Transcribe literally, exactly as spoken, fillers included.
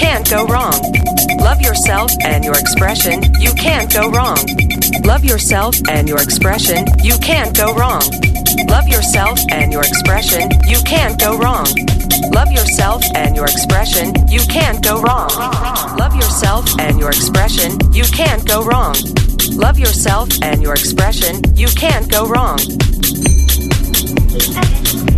can't go wrong. Love yourself and your expression, you can't go wrong. Love yourself and your expression, you can't go wrong. Love yourself and your expression, you can't go wrong. Love yourself and your expression, you can't go wrong. Love yourself and your expression, you can't go wrong. Love yourself and your expression, you can't go wrong.